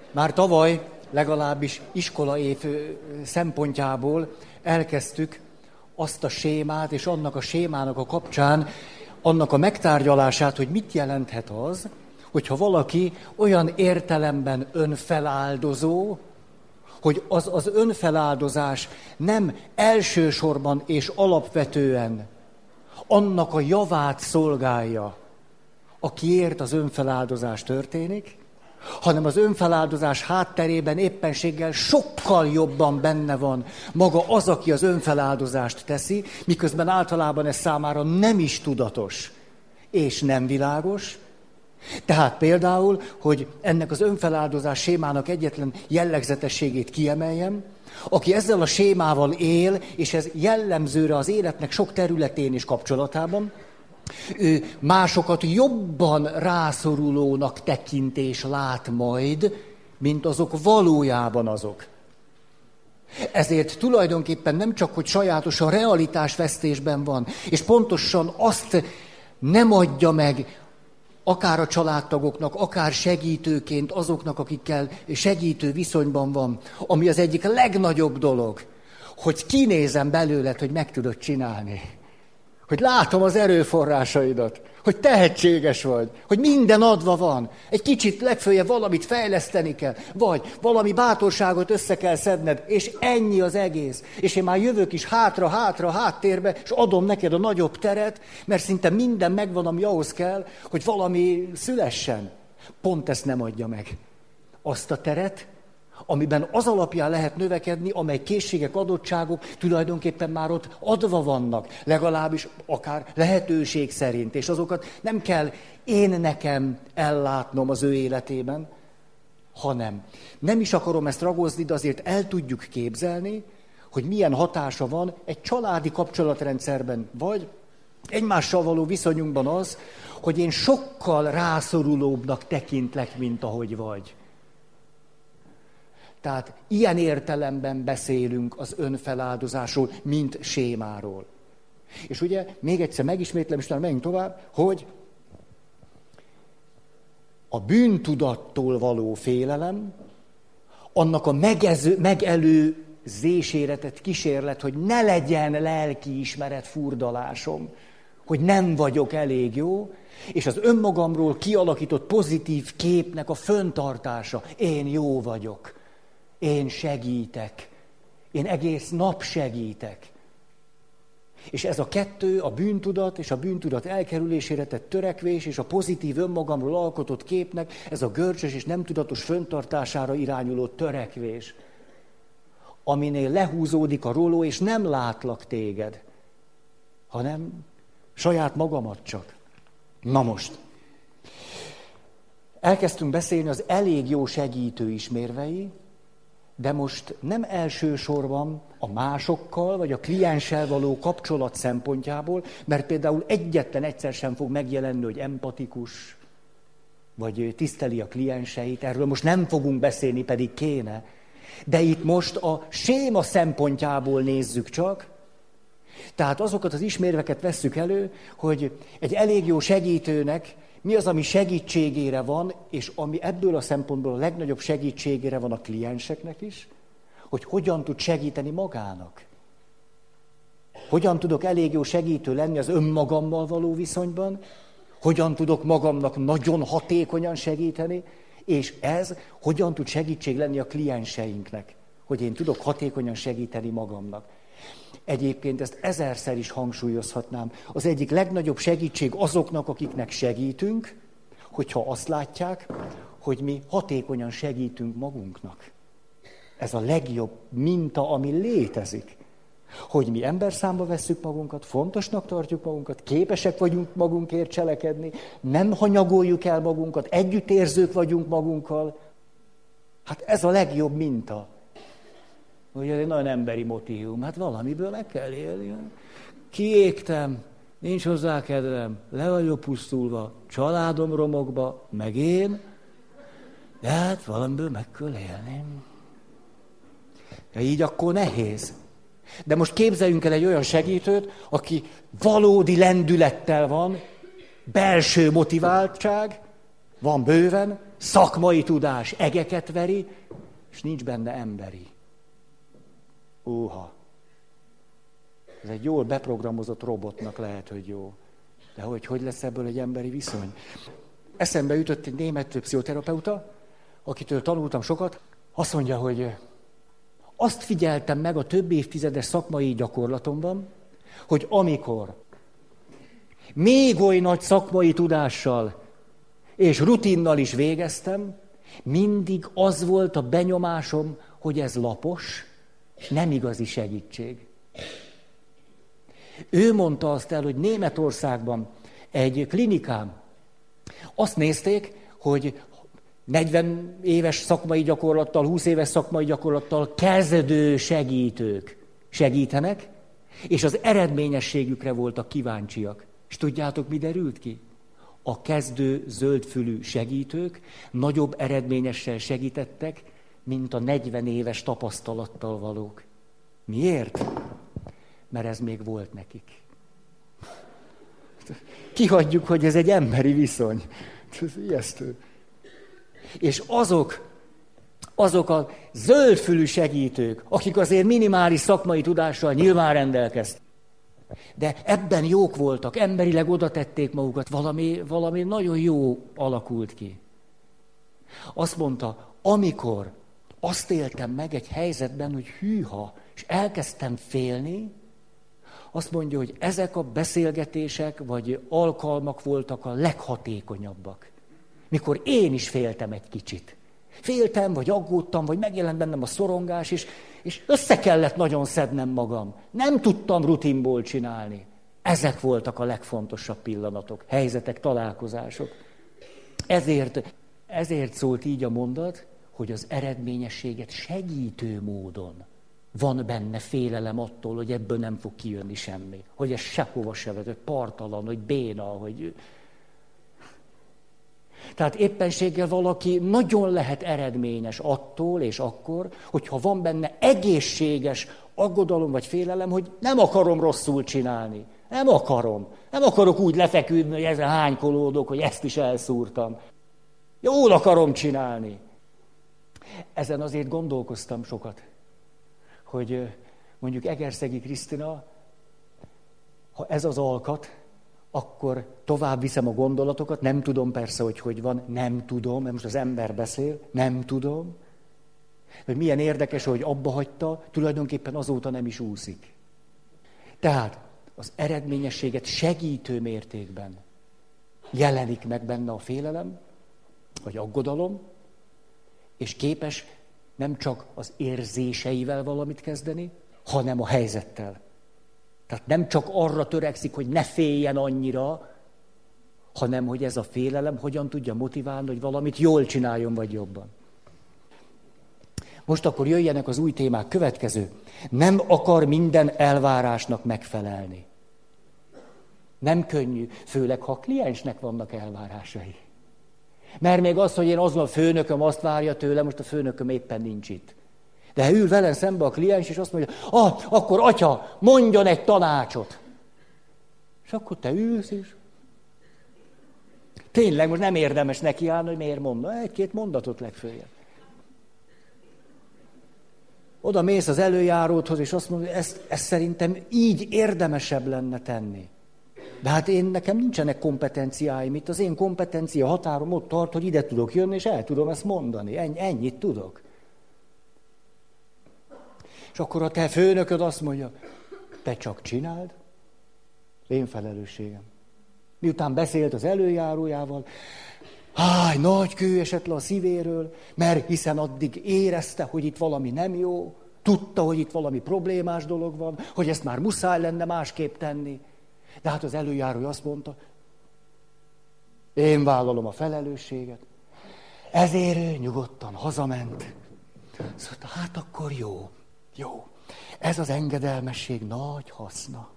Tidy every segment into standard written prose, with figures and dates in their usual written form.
Már tavaly legalábbis iskolaév szempontjából elkezdtük azt a sémát, és annak a sémának a kapcsán, annak a megtárgyalását, hogy mit jelenthet az, hogyha valaki olyan értelemben önfeláldozó, hogy az önfeláldozás nem elsősorban és alapvetően annak a javát szolgálja, akiért az önfeláldozás történik, hanem az önfeláldozás hátterében éppenséggel sokkal jobban benne van maga az, aki az önfeláldozást teszi, miközben általában ez számára nem is tudatos és nem világos. Tehát például, hogy ennek az önfeláldozás sémának egyetlen jellegzetességét kiemeljem, aki ezzel a sémával él, és ez jellemzőre az életnek sok területén és kapcsolatában, ő másokat jobban rászorulónak tekint és lát majd, mint azok valójában azok. Ezért tulajdonképpen nem csak, hogy sajátosan realitásvesztésben van, és pontosan azt nem adja meg akár a családtagoknak, akár segítőként azoknak, akikkel segítő viszonyban van, ami az egyik legnagyobb dolog, hogy kinézem belőled, hogy meg tudod csinálni. Hogy látom az erőforrásaidat, hogy tehetséges vagy, hogy minden adva van. Egy kicsit legföljebb valamit fejleszteni kell, vagy valami bátorságot össze kell szedned, és ennyi az egész. És én már jövök is háttérbe, és adom neked a nagyobb teret, mert szinte minden megvan, ami ahhoz kell, hogy valami szülessen. Pont ezt nem adja meg. Azt a teret, amiben az alapján lehet növekedni, amely készségek, adottságok tulajdonképpen már ott adva vannak, legalábbis akár lehetőség szerint, és azokat nem kell én nekem ellátnom az ő életében, hanem nem is akarom ezt ragozni, de azért el tudjuk képzelni, hogy milyen hatása van egy családi kapcsolatrendszerben, vagy egymással való viszonyunkban az, hogy én sokkal rászorulóbbnak tekintlek, mint ahogy vagy. Tehát ilyen értelemben beszélünk az önfeláldozásról, mint sémáról. És ugye, még egyszer megismétlem, és utána menjünk tovább, hogy a bűntudattól való félelem, annak a megelőzésére tett kísérlet, hogy ne legyen lelkiismeret furdalásom, hogy nem vagyok elég jó, és az önmagamról kialakított pozitív képnek a fenntartása. Én jó vagyok. Én segítek. Én egész nap segítek. És ez a kettő, a bűntudat és a bűntudat elkerülésére tett törekvés, és a pozitív önmagamról alkotott képnek, ez a görcsös és nem tudatos fenntartására irányuló törekvés, aminél lehúzódik a róló, és nem látlak téged, hanem saját magamat csak. Na most, elkezdtünk beszélni az elég jó segítő ismérvei, de most nem elsősorban a másokkal, vagy a klienssel való kapcsolat szempontjából, mert például egyetlen egyszer sem fog megjelenni, hogy empatikus, vagy tiszteli a klienseit, erről most nem fogunk beszélni, pedig kéne. De itt most a séma szempontjából nézzük csak, tehát azokat az ismérveket vesszük elő, hogy egy elég jó segítőnek mi az, ami segítségére van, és ami ebből a szempontból a legnagyobb segítségére van a klienseknek is, hogy hogyan tud segíteni magának. Hogyan tudok elég jó segítő lenni az önmagammal való viszonyban, hogyan tudok magamnak nagyon hatékonyan segíteni, és ez hogyan tud segítség lenni a klienseinknek, hogy én tudok hatékonyan segíteni magamnak. Egyébként ezt ezerszer is hangsúlyozhatnám. Az egyik legnagyobb segítség azoknak, akiknek segítünk, hogyha azt látják, hogy mi hatékonyan segítünk magunknak. Ez a legjobb minta, ami létezik. Hogy mi emberszámba vesszük magunkat, fontosnak tartjuk magunkat, képesek vagyunk magunkért cselekedni, nem hanyagoljuk el magunkat, együttérzők vagyunk magunkkal. Hát ez a legjobb minta. Ugye ez egy nagyon emberi motívum, hát valamiből meg kell élni. Kiégtem, nincs hozzá kedvem, le vagyok pusztulva, családom romokba, meg én, de hát valamiből meg kell élni. Ja, így akkor nehéz. De most képzeljünk el egy olyan segítőt, aki valódi lendülettel van, belső motiváltság, van bőven, szakmai tudás egeket veri, és nincs benne emberi. Ez egy jól beprogramozott robotnak lehet, hogy jó. De hogy lesz ebből egy emberi viszony? Eszembe jutott egy német pszichoterapeuta, akitől tanultam sokat. Azt mondja, hogy azt figyeltem meg a több évtizedes szakmai gyakorlatomban, hogy amikor még oly nagy szakmai tudással és rutinnal is végeztem, mindig az volt a benyomásom, hogy ez lapos, nem igazi segítség. Ő mondta azt el, hogy Németországban egy klinikán azt nézték, hogy 40 éves szakmai gyakorlattal, 20 éves szakmai gyakorlattal kezdő segítők segítenek, és az eredményességükre voltak kíváncsiak. És tudjátok, mi derült ki? A kezdő zöldfülű segítők nagyobb eredményessel segítettek, mint a 40 éves tapasztalattal valók. Miért? Mert ez még volt nekik. Kihagyjuk, hogy ez egy emberi viszony. Ez ijesztő. És azok a zöldfülű segítők, akik azért minimális szakmai tudással nyilván rendelkeztek, de ebben jók voltak, emberileg oda tették magukat, valami nagyon jó alakult ki. Azt mondta, amikor azt éltem meg egy helyzetben, hogy hűha, és elkezdtem félni, azt mondja, hogy ezek a beszélgetések vagy alkalmak voltak a leghatékonyabbak. Mikor én is féltem egy kicsit. Féltem, vagy aggódtam, vagy megjelent bennem a szorongás, és össze kellett nagyon szednem magam. Nem tudtam rutinból csinálni. Ezek voltak a legfontosabb pillanatok, helyzetek, találkozások. Ezért szólt így a mondat, hogy az eredményességet segítő módon van benne félelem attól, hogy ebből nem fog kijönni semmi. Hogy ez sehova se vet, hogy partalan, hogy béna, hogy... Tehát éppenséggel valaki nagyon lehet eredményes attól és akkor, hogyha van benne egészséges aggodalom vagy félelem, hogy nem akarom rosszul csinálni. Nem akarom. Nem akarok úgy lefeküdni, hogy ezzel hánykolódok, hogy ezt is elszúrtam. Jól akarom csinálni. Ezen azért gondolkoztam sokat, hogy mondjuk Egerszegi Krisztina, ha ez az alkat, akkor tovább viszem a gondolatokat, nem tudom persze, hogy van, nem tudom, mert most az ember beszél, nem tudom, hogy milyen érdekes, hogy abba hagyta, tulajdonképpen azóta nem is úszik. Tehát az eredményességet segítő mértékben jelenik meg benne a félelem, vagy aggodalom, és képes nem csak az érzéseivel valamit kezdeni, hanem a helyzettel. Tehát nem csak arra törekszik, hogy ne féljen annyira, hanem hogy ez a félelem hogyan tudja motiválni, hogy valamit jól csináljon, vagy jobban. Most akkor jöjjenek az új témák. Következő. Nem akar minden elvárásnak megfelelni. Nem könnyű, főleg ha a kliensnek vannak elvárásai. Mert még az, hogy én azon a főnököm azt várja tőlem, most a főnököm éppen nincs itt. De ha ül velem szembe a kliens, és azt mondja, akkor atya, mondjon egy tanácsot. És akkor te ülsz is. Tényleg most nem érdemes nekiállni, hogy miért mondna. Egy-két mondatot legfőjebb. Oda mész az előjáródhoz, és azt mondja, ezt szerintem így érdemesebb lenne tenni. De hát nekem nincsenek kompetenciáim itt. Az én kompetencia határom ott tart, hogy ide tudok jönni, és el tudom ezt mondani. Ennyit tudok. És akkor a te főnököd azt mondja, te csak csináld, én felelősségem. Miután beszélt az előjárójával, nagy kő esett le a szívéről, mert hiszen addig érezte, hogy itt valami nem jó, tudta, hogy itt valami problémás dolog van, hogy ezt már muszáj lenne másképp tenni. De hát az előjárója azt mondta, én vállalom a felelősséget. Ezért ő nyugodtan hazament. Szóval, hát akkor jó. Ez az engedelmesség nagy haszna.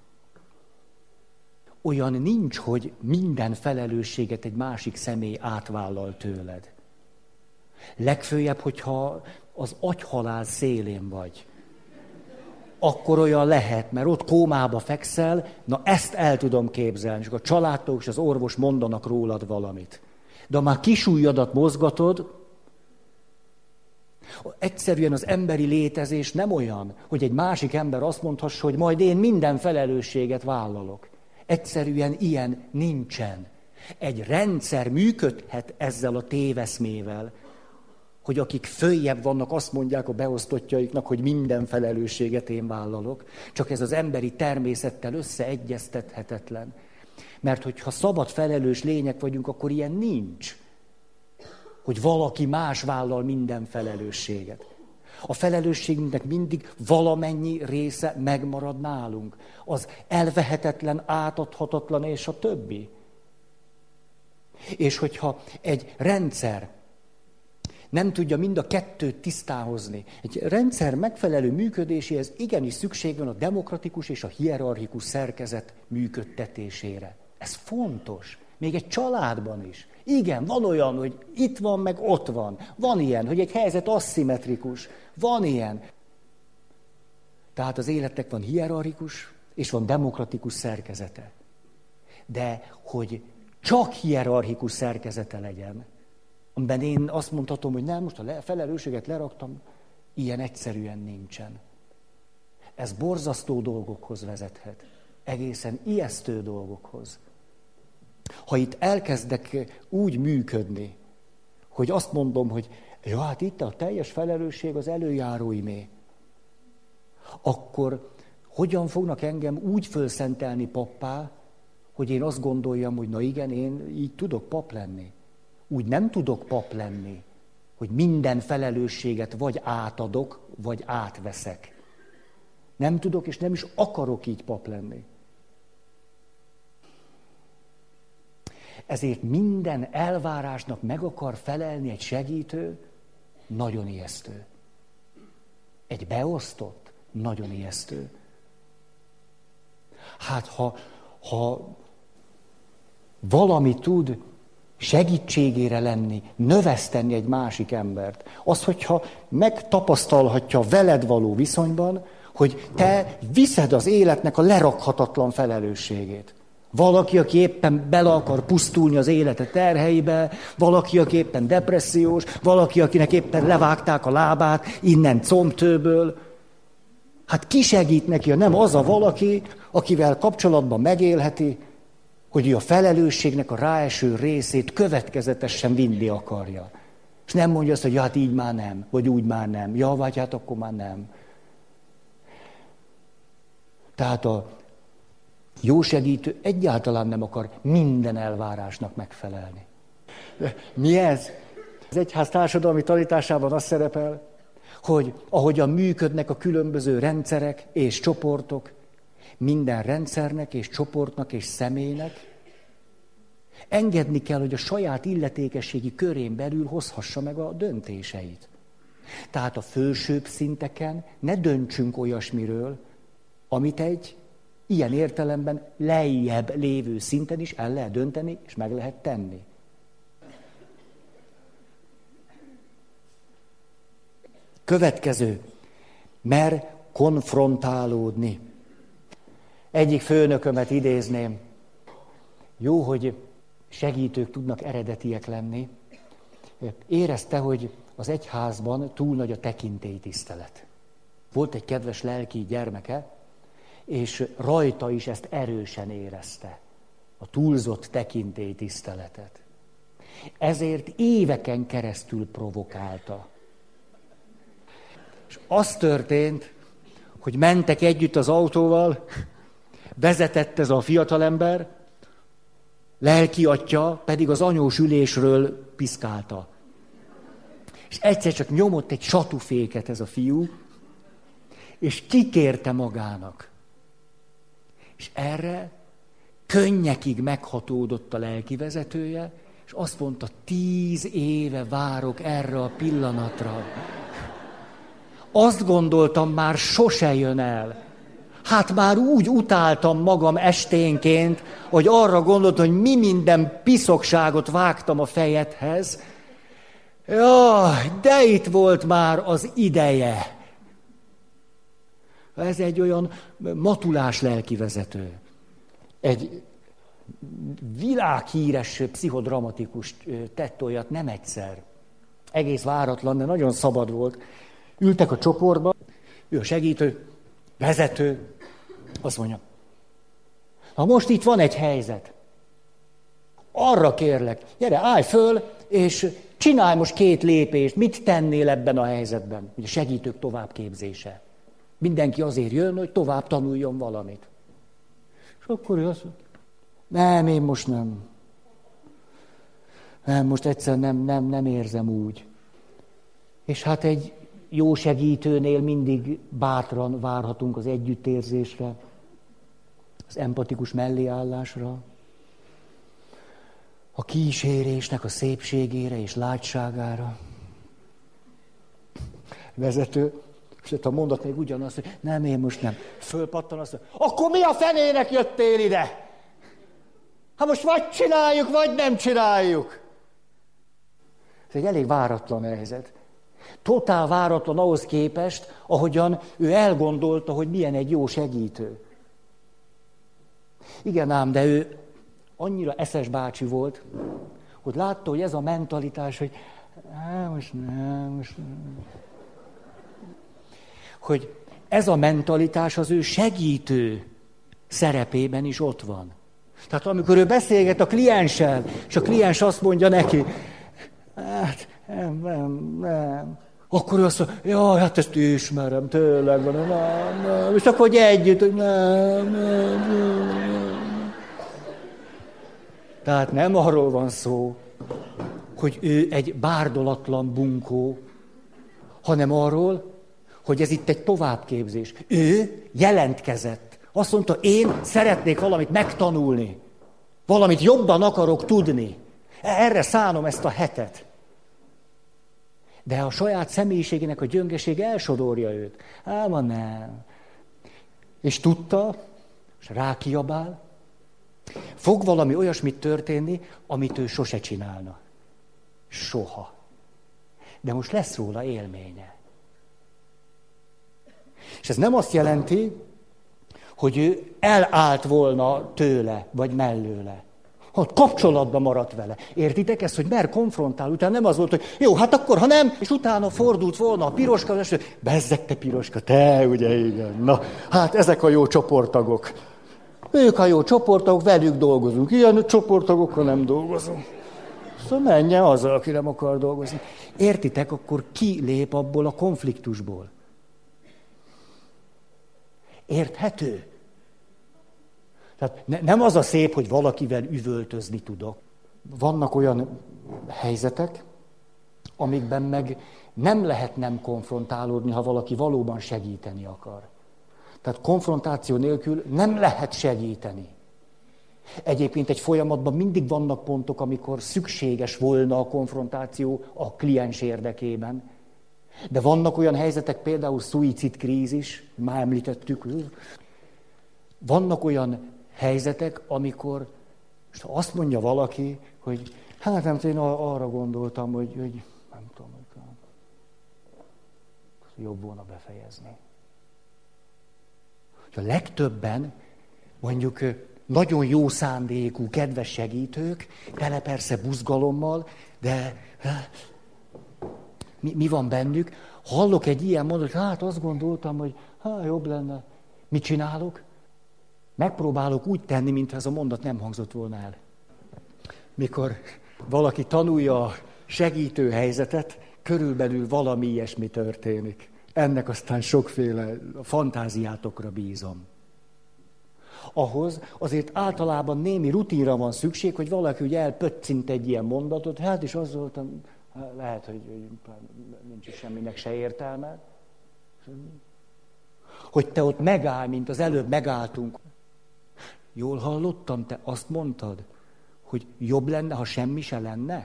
Olyan nincs, hogy minden felelősséget egy másik személy átvállal tőled. Legfőjebb, hogyha az agyhalál szélén vagy. Akkor olyan lehet, mert ott kómába fekszel, na ezt el tudom képzelni, és a családtagok és az orvos mondanak rólad valamit. De ha már kisújjadat mozgatod, egyszerűen az emberi létezés nem olyan, hogy egy másik ember azt mondhassa, hogy majd én minden felelősséget vállalok. Egyszerűen ilyen nincsen. Egy rendszer működhet ezzel a téveszmével, hogy akik följebb vannak, azt mondják a beosztottjaiknak, hogy minden felelősséget én vállalok. Csak ez az emberi természettel összeegyeztethetetlen. Mert hogyha szabad felelős lények vagyunk, akkor ilyen nincs. Hogy valaki más vállal minden felelősséget. A felelősségünknek mindig valamennyi része megmarad nálunk. Az elvehetetlen, átadhatatlan és a többi. És hogyha egy rendszer nem tudja mind a kettőt tisztáhozni, egy rendszer megfelelő működéséhez igenis szükség van a demokratikus és a hierarchikus szerkezet működtetésére. Ez fontos. Még egy családban is. Igen, van olyan, hogy itt van, meg ott van. Van ilyen, hogy egy helyzet aszimmetrikus. Van ilyen. Tehát az életnek van hierarchikus, és van demokratikus szerkezete. De hogy csak hierarchikus szerkezete legyen, amiben én azt mondhatom, hogy nem, most a felelősséget leraktam, ilyen egyszerűen nincsen. Ez borzasztó dolgokhoz vezethet. Egészen ijesztő dolgokhoz. Ha itt elkezdek úgy működni, hogy azt mondom, hogy ja, hát itt a teljes felelősség az előjáróimé, akkor hogyan fognak engem úgy fölszentelni pappá, hogy én azt gondoljam, hogy na igen, én így tudok pap lenni. Úgy nem tudok pap lenni, hogy minden felelősséget vagy átadok, vagy átveszek. Nem tudok, és nem is akarok így pap lenni. Ezért minden elvárásnak meg akar felelni egy segítő, nagyon ijesztő. Egy beosztott, nagyon ijesztő. Hát ha valami tud segítségére lenni, növeszteni egy másik embert, az, hogyha megtapasztalhatja veled való viszonyban, hogy te viszed az életnek a lerakhatatlan felelősségét. Valaki, aki éppen bele akar pusztulni az élete terheibe, valaki, aki éppen depressziós, valaki, akinek éppen levágták a lábát innen combtőből. Hát ki segít neki, nem az a valaki, akivel kapcsolatban megélheti, hogy ő a felelősségnek a ráeső részét következetesen vinni akarja. És nem mondja azt, hogy ja, hát így már nem, vagy úgy már nem, ja, vagy hát akkor már nem. Tehát a jó segítő egyáltalán nem akar minden elvárásnak megfelelni. Mi ez? Az egyház társadalmi tanításában az szerepel, hogy ahogyan működnek a különböző rendszerek és csoportok, minden rendszernek és csoportnak és személynek engedni kell, hogy a saját illetékességi körén belül hozhassa meg a döntéseit. Tehát a felsőbb szinteken ne döntsünk olyasmiről, amit egy ilyen értelemben lejjebb lévő szinten is el lehet dönteni, és meg lehet tenni. Következő, mer konfrontálódni. Egyik főnökömet idézném. Jó, hogy segítők tudnak eredetiek lenni. Érezte, hogy az egyházban túl nagy a tekintélytisztelet. Volt egy kedves lelki gyermeke, és rajta is ezt erősen érezte, a túlzott tekintélytiszteletet. Ezért éveken keresztül provokálta. És az történt, hogy mentek együtt az autóval, vezetett ez a fiatalember, lelki atya pedig az anyós ülésről piszkálta. És egyszer csak nyomott egy satuféket ez a fiú, és kikérte magának. És erre könnyekig meghatódott a lelkivezetője, és azt mondta, 10 éve várok erre a pillanatra. Azt gondoltam, már sose jön el. Hát már úgy utáltam magam esténként, hogy arra gondoltam, hogy mi minden piszokságot vágtam a fejedhez. Jaj, de itt volt már az ideje. Ez egy olyan matulás lelkivezető. Egy világhíres pszichodramatikus tett olyat nem egyszer. Egész váratlan, de nagyon szabad volt. Ültek a csoportba, ő a segítő, vezető, azt mondja, ha most itt van egy helyzet, arra kérlek, gyere, állj föl, és csinálj most 2 lépést, mit tennél ebben a helyzetben? Ugye segítők továbbképzése. Mindenki azért jön, hogy tovább tanuljon valamit. És akkor ő azt mondja, nem, én most nem. Nem, most egyszerűen nem érzem úgy. És hát egy jó segítőnél mindig bátran várhatunk az együttérzésre, az empatikus melléállásra, a kísérésnek a szépségére és lágyságára. Vezető, és a mondat még ugyanaz, hogy nem, én most nem. Fölpattan azt, hogy akkor mi a fenének jöttél ide? Hát most vagy csináljuk, vagy nem csináljuk. Ez egy elég váratlan helyzet. Totál váratlan ahhoz képest, ahogyan ő elgondolta, hogy milyen egy jó segítő. Igen ám, de ő annyira eszes bácsi volt, hogy látta, hogy ez a mentalitás, hogy most nem. Hogy ez a mentalitás az ő segítő szerepében is ott van. Tehát amikor ő beszélget a klienssel, és a kliens azt mondja neki, hát nem. Akkor ő azt mondja, jaj, hát ezt ismerem, tényleg van, nem. És akkor együtt, hogy nem. Tehát nem arról van szó, hogy ő egy bárdolatlan bunkó, hanem arról, hogy ez itt egy továbbképzés. Ő jelentkezett. Azt mondta, én szeretnék valamit megtanulni. Valamit jobban akarok tudni. Erre szánom ezt a hetet. De a saját személyiségének a gyöngesége elsodorja őt. Ám nem. És tudta, és rákiabál, fog valami olyasmit történni, amit ő sose csinálna. Soha. De most lesz róla élménye. És ez nem azt jelenti, hogy ő elállt volna tőle, vagy mellőle. Ott kapcsolatban maradt vele. Értitek ezt, hogy mer konfrontál? Utána nem az volt, hogy jó, hát akkor, ha nem, és utána fordult volna a piroska, és bezzeg te piroska, te, ugye, igen. Na, hát ezek a jó csoporttagok. Ők a jó csoporttagok, velük dolgozunk. Ilyen csoporttagokkal nem dolgozunk. Szóval menjen az, aki nem akar dolgozni. Értitek, akkor ki lép abból a konfliktusból? Érthető? Tehát nem az a szép, hogy valakivel üvöltözni tudok. Vannak olyan helyzetek, amikben meg nem lehet nem konfrontálódni, ha valaki valóban segíteni akar. Tehát konfrontáció nélkül nem lehet segíteni. Egyébként egy folyamatban mindig vannak pontok, amikor szükséges volna a konfrontáció a kliens érdekében. De vannak olyan helyzetek, például szuicidkrízis, már említettük. Vannak olyan helyzetek, amikor azt mondja valaki, hogy hát nem tudom, én arra gondoltam, hogy nem tudom, hogy jobb volna befejezni. A legtöbben, mondjuk nagyon jó szándékú, kedves segítők, tele persze buzgalommal, de mi van bennük? Hallok egy ilyen mondatot, hát azt gondoltam, hogy jobb lenne. Mit csinálok? Megpróbálok úgy tenni, mintha ez a mondat nem hangzott volna el. Mikor valaki tanulja a segítő helyzetet, körülbelül valami ilyesmi történik. Ennek aztán sokféle fantáziátokra bízom. Ahhoz azért általában némi rutinra van szükség, hogy valaki ugye elpöccint egy ilyen mondatot, hát és az voltam, lehet, hogy nincs is semminek se értelme. Hogy te ott megállj, mint az előbb megálltunk. Jól hallottam, te azt mondtad, hogy jobb lenne, ha semmi se lenne?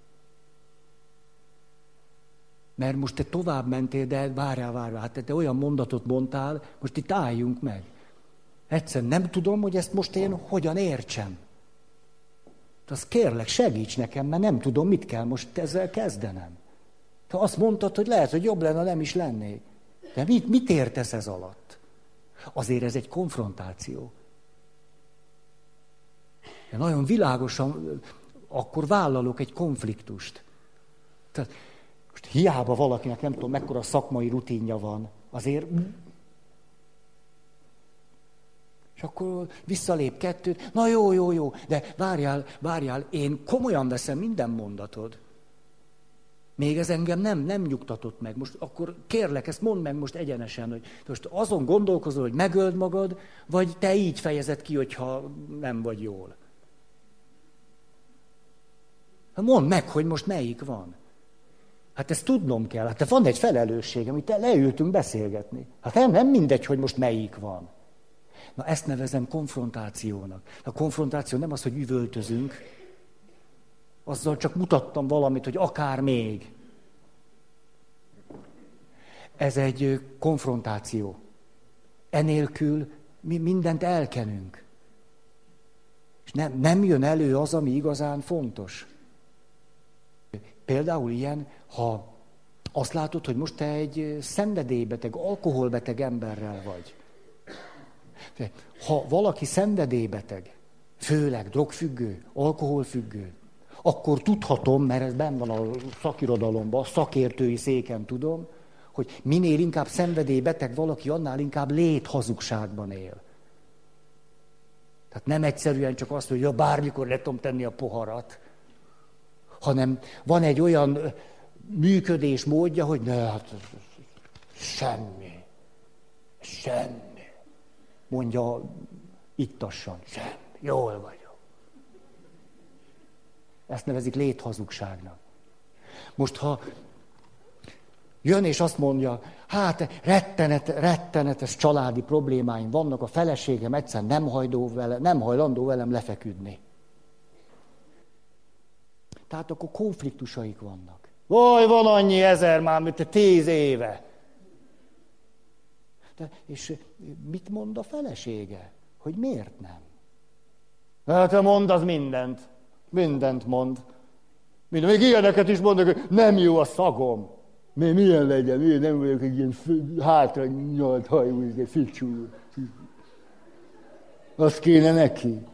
Mert most te tovább mentél, de várjál, hát te olyan mondatot mondtál, most itt álljunk meg. Egyszerűen nem tudom, hogy ezt most én hogyan értsem. Azt kérlek, segíts nekem, mert nem tudom, mit kell most ezzel kezdenem. Te azt mondtad, hogy lehet, hogy jobb lenne, ha nem is lennék. De mit értesz ez alatt? Azért ez egy konfrontáció. Nagyon világosan, akkor vállalok egy konfliktust. Tehát most hiába valakinek nem tudom, mekkora szakmai rutinja van, azért... És akkor visszalép kettőt, na jó, de várjál, én komolyan veszem minden mondatod. Még ez engem nem nyugtatott meg. Most akkor kérlek, ezt mondd meg most egyenesen, hogy most azon gondolkozol, hogy megöld magad, vagy te így fejezed ki, hogyha nem vagy jól. Mondd meg, hogy most melyik van. Hát ezt tudnom kell. Hát van egy felelősségem, itt leültünk beszélgetni. Hát nem mindegy, hogy most melyik van. Na ezt nevezem konfrontációnak. A konfrontáció nem az, hogy üvöltözünk, azzal csak mutattam valamit, hogy akár még. Ez egy konfrontáció. Enélkül mi mindent elkenünk. És nem jön elő az, ami igazán fontos. Például ilyen, ha azt látod, hogy most te egy szenvedélybeteg, alkoholbeteg emberrel vagy. Ha valaki szenvedélybeteg, főleg drogfüggő, alkoholfüggő, akkor tudhatom, mert ez benn van a szakirodalomban, a szakértői széken tudom, hogy minél inkább szenvedélybeteg valaki, annál inkább léthazugságban él. Tehát nem egyszerűen csak azt, hogy bármikor le tudom tenni a poharat, hanem van egy olyan működés módja, hogy hát semmi, mondja ittassan, semmi, jól vagyok. Ezt nevezik léthazugságnak. Most, ha jön és azt mondja, hát rettenetes családi problémáim vannak, a feleségem egyszer nem hajlandó velem lefeküdni. Tehát akkor konfliktusaik vannak. Van annyi ezer már, mint 10 éve. És mit mond a felesége? Hogy miért nem? Hát mond az mindent. Mindent mond. Még ilyeneket is mondok, hogy nem jó a szagom. Milyen legyen? Én nem vagyok egy ilyen hátra nyalt hajú, egy ficsú. Azt kéne neki.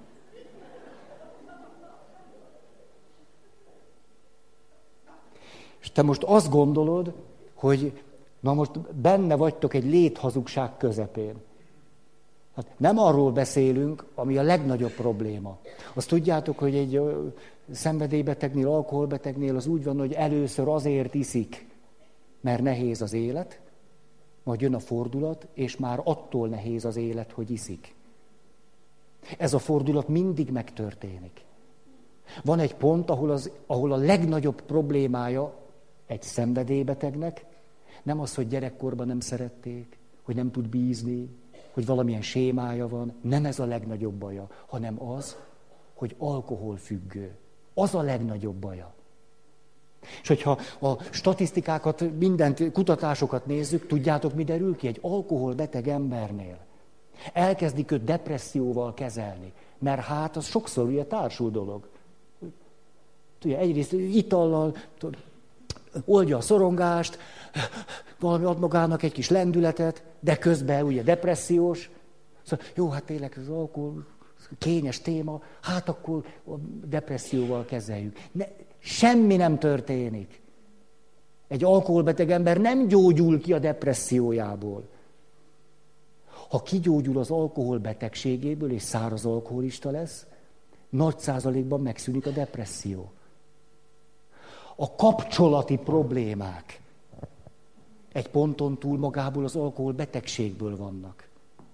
És te most azt gondolod, hogy na most benne vagytok egy léthazugság közepén. Hát nem arról beszélünk, ami a legnagyobb probléma. Azt tudjátok, hogy egy szenvedélybetegnél, alkoholbetegnél az úgy van, hogy először azért iszik, mert nehéz az élet, majd jön a fordulat, és már attól nehéz az élet, hogy iszik. Ez a fordulat mindig megtörténik. Van egy pont, ahol a legnagyobb problémája egy szenvedélybetegnek nem az, hogy gyerekkorban nem szerették, hogy nem tud bízni, hogy valamilyen sémája van, nem ez a legnagyobb baja, hanem az, hogy alkoholfüggő. Az a legnagyobb baja. És hogyha a statisztikákat, mindent, kutatásokat nézzük, tudjátok, mi derül ki? Egy alkoholbeteg embernél elkezdik őt depresszióval kezelni, mert hát az sokszor ugye társul dolog. Ugye, egyrészt itallal oldja a szorongást, valami ad magának egy kis lendületet, de közben ugye depressziós. Szóval, jó, hát tényleg az alkohol kényes téma, hát akkor a depresszióval kezeljük. Semmi nem történik. Egy alkoholbeteg ember nem gyógyul ki a depressziójából. Ha kigyógyul az alkoholbetegségéből és száraz alkoholista lesz, nagy százalékban megszűnik a depresszió. A kapcsolati problémák egy ponton túl magából az alkoholbetegségből vannak.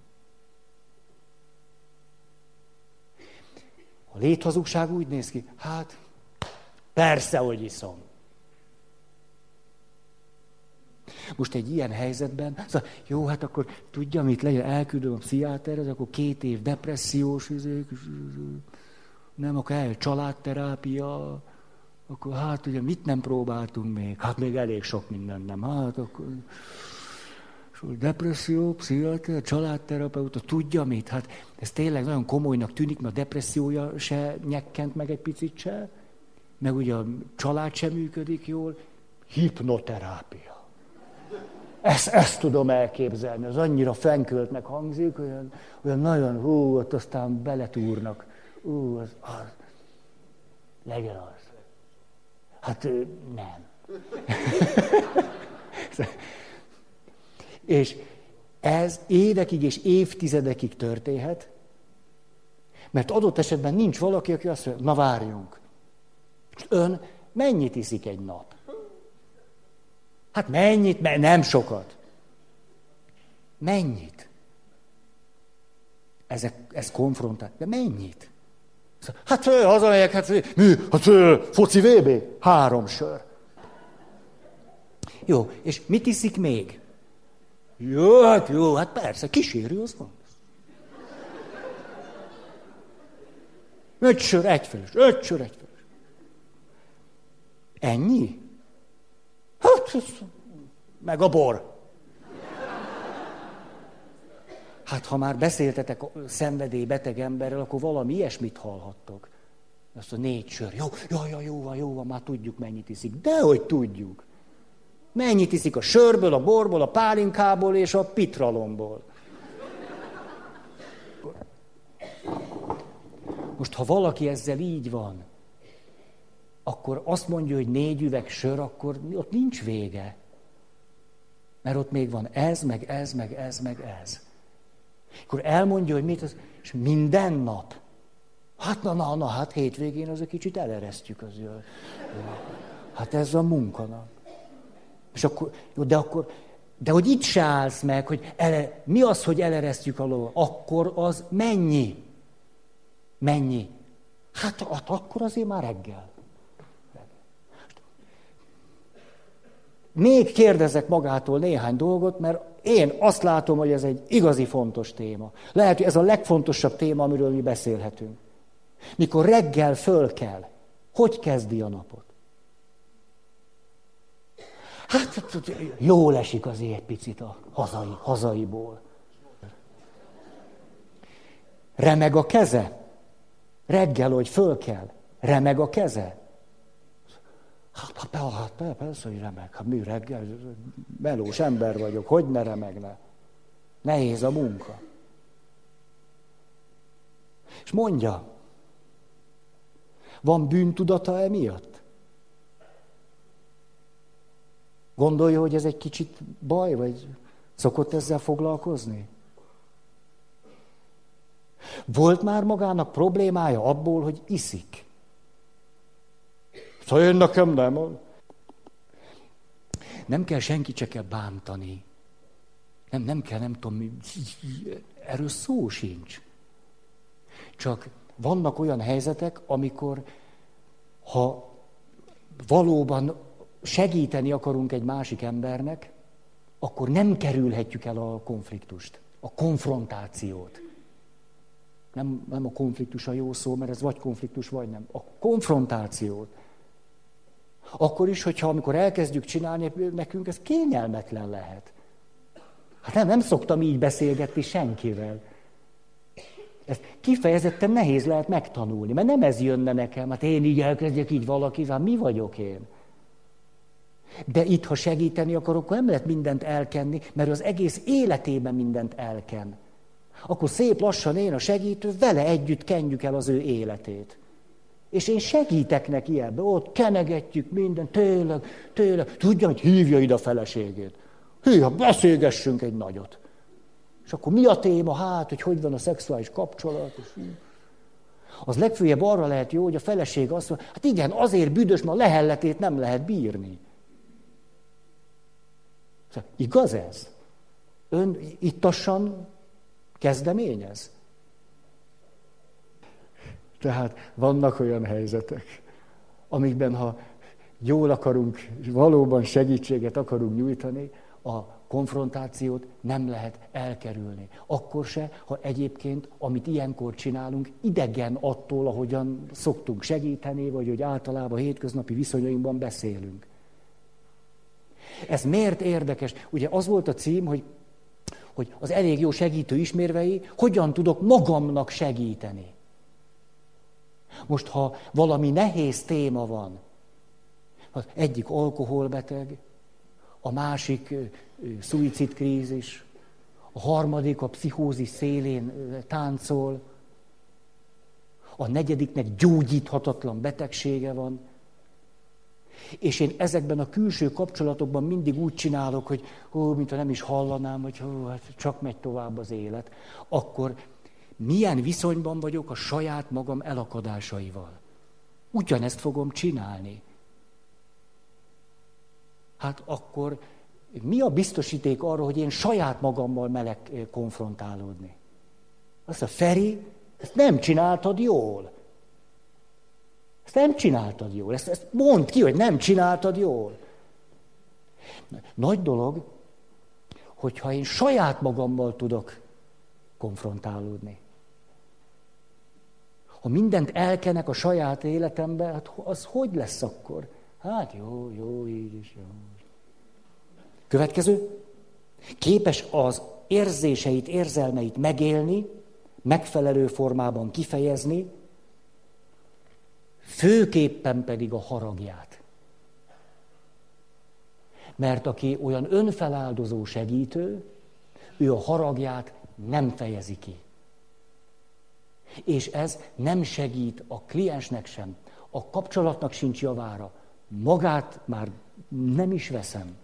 A léthazugság úgy néz ki, hát persze, hogy iszom. Most egy ilyen helyzetben, szóval, jó, hát akkor tudja, mit legyen, elküldöm a pszichiáterhez, akkor 2 év depressziós, nem, akkor eljön családterápia, akkor hát ugye mit nem próbáltunk még? Hát még elég sok minden nem. Hát akkor depresszió, pszichiáter, családterapeuta, tudja mit? Hát ez tényleg nagyon komolynak tűnik, mert a depressziója se nyekkent meg egy picit se, meg ugye a család sem működik jól, hipnoterápia. Ezt tudom elképzelni, az annyira fenköltnek hangzik, olyan nagyon, ott aztán beletúrnak az. Legyen az. Hát nem. És ez évekig és évtizedekig történhet, mert adott esetben nincs valaki, aki azt mondja, na várjunk. Ön mennyit iszik egy nap? Hát mennyit? Nem sokat. Mennyit? Ez konfrontál. De mennyit? Hát hazamegyek, foci VB? 3 sör. Jó, és mit iszik még? Jó, hát persze, kísérő az van. 5 sör, egyfeles. Ennyi? Hát, meg a bor. Hát, ha már beszéltetek szenvedélybeteg emberrel, akkor valami ilyesmit hallhattok. Azt a 4 sör. Jó van, már tudjuk, mennyit iszik. Dehogy tudjuk. Mennyit iszik a sörből, a borból, a pálinkából és a pitralomból. Most, ha valaki ezzel így van, akkor azt mondja, hogy 4 üveg sör, akkor ott nincs vége. Mert ott még van ez, meg ez. Akkor elmondja, hogy mit az, és minden nap. Hát hétvégén az egy kicsit eleresztjük az jól. Hát ez a munkanap. És akkor, de hogy itt se állsz meg, hogy mi az, hogy eleresztjük a lovat? Akkor az mennyi? Hát akkor azért már reggel. Még kérdezek magától néhány dolgot, mert én azt látom, hogy ez egy igazi fontos téma. Lehet, hogy ez a legfontosabb téma, amiről mi beszélhetünk. Mikor reggel föl kell, hogy kezdi a napot? Hát jól esik azért egy picit a hazaiból. Remeg a keze? Reggel, hogy föl kell. Remeg a keze? Hát persze, hogy remeg. Hát mi reggel? Melós ember vagyok, hogy ne remegne? Nehéz a munka. És mondja, van bűntudata emiatt? Gondolja, hogy ez egy kicsit baj, vagy szokott ezzel foglalkozni? Volt már magának problémája abból, hogy iszik? Szóval én nekem nem. Nem kell senkit se kell bántani. Nem kell, nem tudom mi. Erről szó sincs. Csak vannak olyan helyzetek, amikor ha valóban segíteni akarunk egy másik embernek, akkor nem kerülhetjük el a konfliktust, a konfrontációt. Nem a konfliktus a jó szó, mert ez vagy konfliktus, vagy nem. A konfrontációt. Akkor is, hogyha amikor elkezdjük csinálni, nekünk ez kényelmetlen lehet. Hát nem szoktam így beszélgetni senkivel. Ezt kifejezetten nehéz lehet megtanulni, mert nem ez jönne nekem. Hát én így elkezdjek így valakivel, mi vagyok én? De itt, ha segíteni akarok, akkor nem lehet mindent elkenni, mert az egész életében mindent elken. Akkor szép lassan én a segítő, vele együtt kenjük el az ő életét. És én segítek neki ebbe, ott kenegetjük mindent, tényleg. Tudja, hogy hívja ide a feleségét. Hívja, beszélgessünk egy nagyot. És akkor mi a téma? Hát, hogy van a szexuális kapcsolat. Az legfőjebb arra lehet jó, hogy a feleség azt mondja, hát igen, azért büdös, mert a lehelletét nem lehet bírni. Szóval, igaz ez? Ön ittassan kezdeményez? Tehát vannak olyan helyzetek, amikben ha jól akarunk, valóban segítséget akarunk nyújtani, a konfrontációt nem lehet elkerülni. Akkor se, ha egyébként, amit ilyenkor csinálunk, idegen attól, ahogyan szoktunk segíteni, vagy hogy általában hétköznapi viszonyainkban beszélünk. Ez miért érdekes? Ugye az volt a cím, hogy az elég jó segítő ismérvei, hogyan tudok magamnak segíteni. Most, ha valami nehéz téma van, az egyik alkoholbeteg, a másik szuicidkrízis, a harmadik a pszichózis szélén táncol, A negyediknek gyógyíthatatlan betegsége van. És én ezekben a külső kapcsolatokban mindig úgy csinálok, hogy mintha nem is hallanám, hogy hát csak megy tovább az élet. Akkor milyen viszonyban vagyok a saját magam elakadásaival? Ugyanezt fogom csinálni. Hát akkor mi a biztosíték arra, hogy én saját magammal merek konfrontálódni? Azt a Feri, ezt nem csináltad jól. Ezt nem csináltad jól. Ezt mondd ki, hogy nem csináltad jól. Nagy dolog, hogyha én saját magammal tudok konfrontálódni. Ha mindent elkenek a saját életembe, hát az hogy lesz akkor? Hát jó, így is jó. Következő. Képes az érzéseit, érzelmeit megélni, megfelelő formában kifejezni, főképpen pedig a haragját. Mert aki olyan önfeláldozó segítő, ő a haragját nem fejezi ki. És ez nem segít a kliensnek sem, a kapcsolatnak sincs javára. Magát már nem is veszem.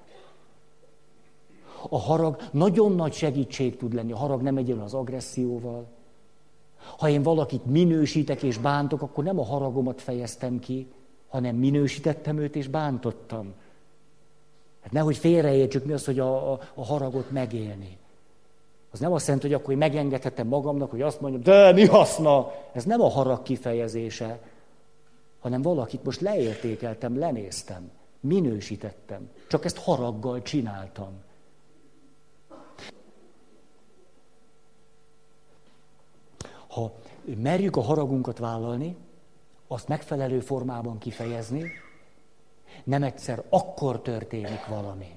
A harag nagyon nagy segítség tud lenni. A harag nem egyenlő az agresszióval. Ha én valakit minősítek és bántok, akkor nem a haragomat fejeztem ki, hanem minősítettem őt és bántottam. Hát nehogy félreértsük, mi az, hogy a haragot megélni. Az nem azt jelenti, hogy akkor én megengedhetem magamnak, hogy azt mondjam, de mi haszna? Ez nem a harag kifejezése, hanem valakit most leértékeltem, lenéztem, minősítettem. Csak ezt haraggal csináltam. Ha merjük a haragunkat vállalni, azt megfelelő formában kifejezni, nem egyszer akkor történik valami.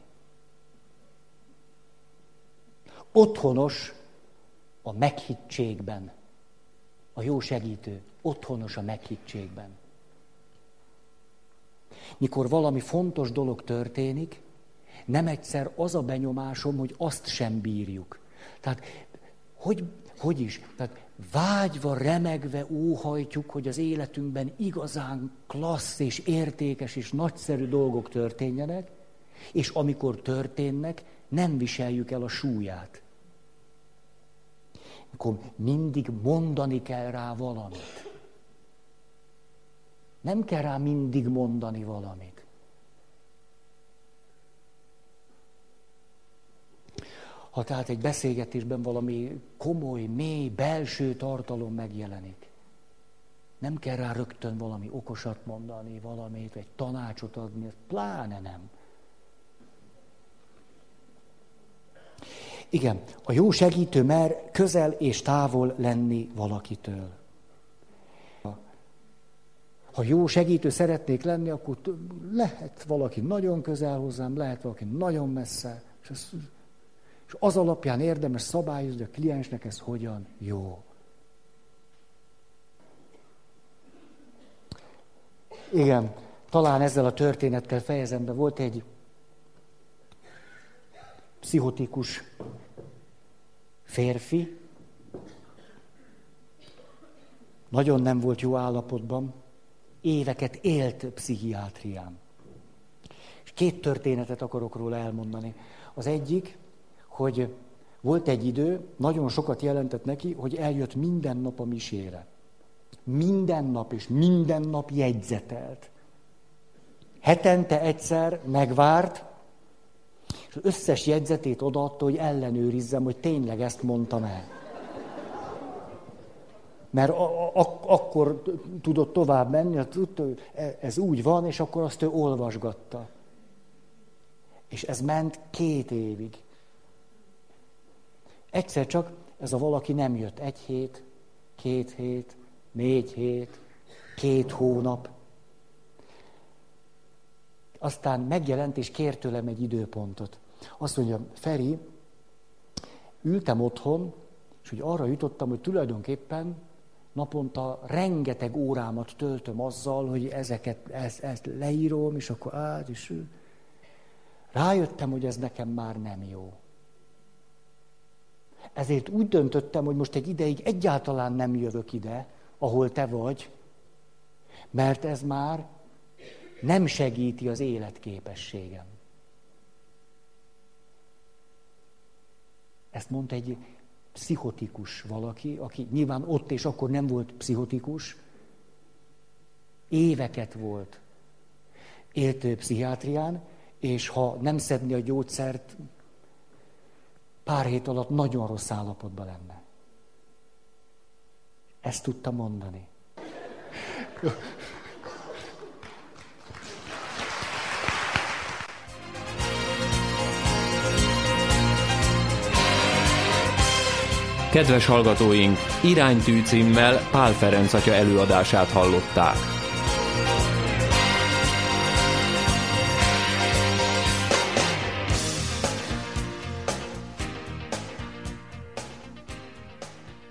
Otthonos a meghittségben. A jó segítő otthonos a meghittségben. Mikor valami fontos dolog történik, nem egyszer az a benyomásom, hogy azt sem bírjuk. Tehát, hogy is? Tehát vágyva, remegve óhajtjuk, hogy az életünkben igazán klassz és értékes és nagyszerű dolgok történjenek, és amikor történnek, nem viseljük el a súlyát. Akkor mindig mondani kell rá valamit. Nem kell rá mindig mondani valamit. Ha tehát egy beszélgetésben valami komoly, mély, belső tartalom megjelenik, nem kell rá rögtön valami okosat mondani, valamit, egy tanácsot adni, pláne nem. Igen, a jó segítő mer közel és távol lenni valakitől. Ha jó segítő szeretnék lenni, akkor lehet valaki nagyon közel hozzám, lehet valaki nagyon messze, és az alapján érdemes szabályozni, hogy a kliensnek ez hogyan jó. Igen, talán ezzel a történettel fejezem be. Volt egy pszichotikus férfi, nagyon nem volt jó állapotban, éveket élt pszichiátrián. És 2 történetet akarok róla elmondani. Az egyik, hogy volt egy idő, nagyon sokat jelentett neki, hogy eljött minden nap a misére. Minden nap, és minden nap jegyzetelt. Hetente egyszer megvárt, és az összes jegyzetét odaadta, hogy ellenőrizzem, hogy tényleg ezt mondtam el. Mert akkor tudott tovább menni, tudta, hogy ez úgy van, és akkor azt ő olvasgatta. És ez ment 2 évig. Egyszer csak ez a valaki nem jött. 1 hét, 2 hét, 4 hét, 2 hónap. Aztán megjelent és kért tőlem egy időpontot. Azt mondja, Feri, ültem otthon, és hogy arra jutottam, hogy tulajdonképpen naponta rengeteg órámat töltöm azzal, hogy ezt leírom, és akkor és rájöttem, hogy ez nekem már nem jó. Ezért úgy döntöttem, hogy most egy ideig egyáltalán nem jövök ide, ahol te vagy, mert ez már nem segíti az életképességem. Ezt mondta egy pszichotikus valaki, aki nyilván ott és akkor nem volt pszichotikus, éveket volt, élt pszichiátrián, és ha nem szedni a gyógyszert, pár hét alatt nagyon rossz állapotban lenne. Ezt tudta mondani. Kedves hallgatóink, Iránytű címmel Pál Ferenc atya előadását hallották.